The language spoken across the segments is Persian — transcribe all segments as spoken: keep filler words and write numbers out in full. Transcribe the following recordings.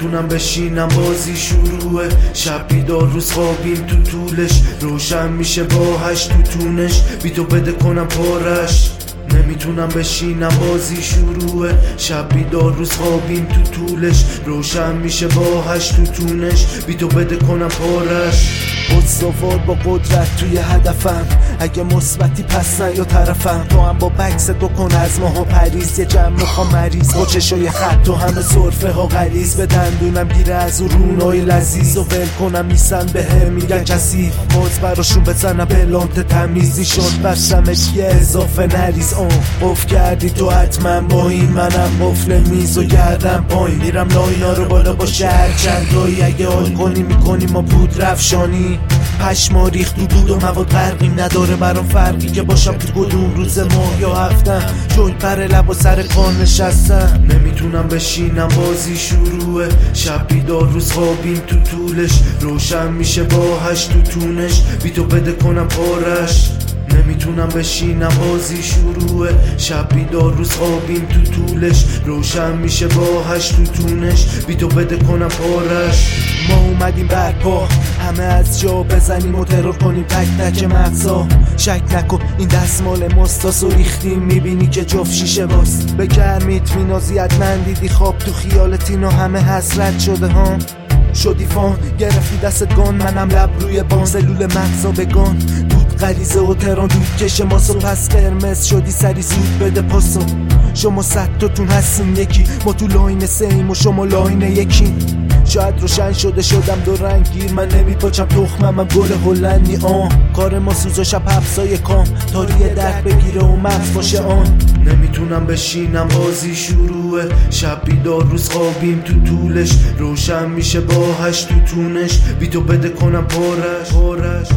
نمیتونم بشینم بازی شروعه، شب بیدار روز خوابیم تو طولش، روشن میشه با هشت تو تونش، بی تو بده کنم پارش. نمیتونم بشینم بازی شروعه، شب بیدار روز خوابیم تو طولش، روشن میشه با هشت تو تونش، بی تو بده کنم پارش. استوار با قدرت توی هدفم، اگه مثبتی پس نه یا طرفم، تو هم با بکست بکن از ماه و پریز، یه جمع میخوام مریض با چشای خط تو همه صرفه ها غلیظ، به دندونم گیره از اون رونای لذیذ و ول کنم میسن به هم میگن کسی باز براشون بزنم بلانت تمیزی شد بستمش یه اضافه نریز. آن قف کردی تو حتما با این، منم قفل میز و گردم پایین، میرم لاینا رو بالا با شهر چندایی، اگه حال کنی میکنی ما بود رفشانی، پشما ریخت تو دود و مواد غرقیم، نداره برام فرقی که باشم تو کدوم روز ماه یا هفتم، جوی پر لب و سر کار نشستم. نمیتونم بشینم بازی شروعه، شب بیدار روز خوابیم تو طولش، روشن میشه با هشت تو تونش، بی تو بده کنم پارش. نمیتونم بشینم بازی شروعه، شب بیدار روز خوابیم تو طولش، روشن میشه با هشت تو تونش، بی تو بده کنم پارش. ما اومدیم برپا همه از جا بزنیم و ترور کنیم تک تک مغزا، شک نکن این دستمال ماستاس و ریختیم میبینی که جفت شیشه باز، به گرمیت مینازیت من دیدی خواب تو خیالت اینا همه حسرت شده ها، شدی فان گرفتی دستت گان، منم لب روی بان سلول مغزا بگان، دود غریزه و تران دود کش ماسو، پس قرمز شدی سری زود بده پاسو، شما صد تاتون هستین یکی، ما تو لاین سیم و شما لاین یکین، شاید روشن شده شدم دو رنگگیر، من نمیپاچم تخمم هم گل هلندی آن، کار ما سوز و شب حبسای کام، تاریه درد بگیره و مغز باشه آن. نمیتونم بشینم بازی شروعه، شب بیدار روز خوابیم تو طولش، روشن میشه با هشت تو تونش، بی تو بده کنم پارش پارش.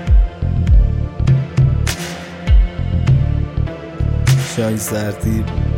شای زردی